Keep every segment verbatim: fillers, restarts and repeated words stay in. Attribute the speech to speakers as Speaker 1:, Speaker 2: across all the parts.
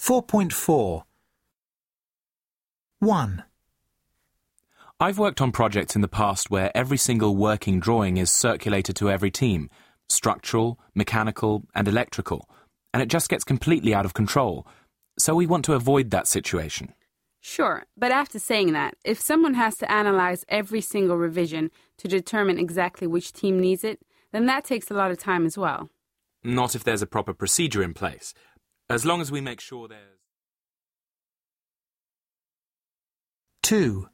Speaker 1: four point four. one.
Speaker 2: I've worked on projects in the past where every single working drawing is circulated to every team, structural, mechanical and electrical, and it just gets completely out of control. So we want to avoid that situation.
Speaker 3: Sure, but after saying that, if someone has to analyze every single revision to determine exactly which team needs it, then that takes a lot of time as well.
Speaker 2: Not if there's a proper procedure in place. As long as we make sure there's...
Speaker 1: two.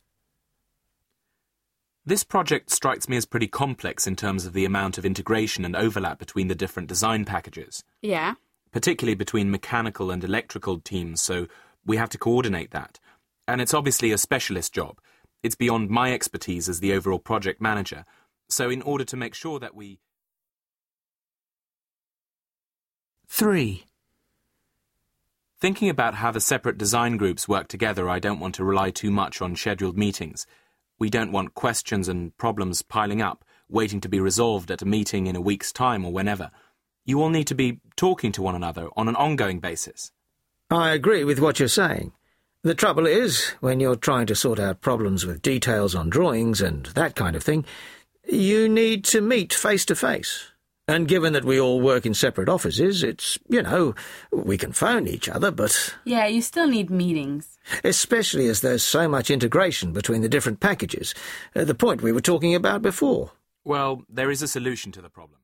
Speaker 2: This project strikes me as pretty complex in terms of the amount of integration and overlap between the different design packages.
Speaker 3: Yeah?
Speaker 2: Particularly between mechanical and electrical teams, so we have to coordinate that. And it's obviously a specialist job. It's beyond my expertise as the overall project manager. So in order to make sure that we...
Speaker 1: three.
Speaker 2: Thinking about how the separate design groups work together, I don't want to rely too much on scheduled meetings. We don't want questions and problems piling up, waiting to be resolved at a meeting in a week's time or whenever. You all need to be talking to one another on an ongoing basis.
Speaker 4: I agree with what you're saying. The trouble is, when you're trying to sort out problems with details on drawings and that kind of thing, you need to meet face to face. And given that we all work in separate offices, it's, you know, we can phone each other, but...
Speaker 3: Yeah, you still need meetings.
Speaker 4: Especially as there's so much integration between the different packages. Uh, the point we were talking about before.
Speaker 2: Well, there is a solution to the problem.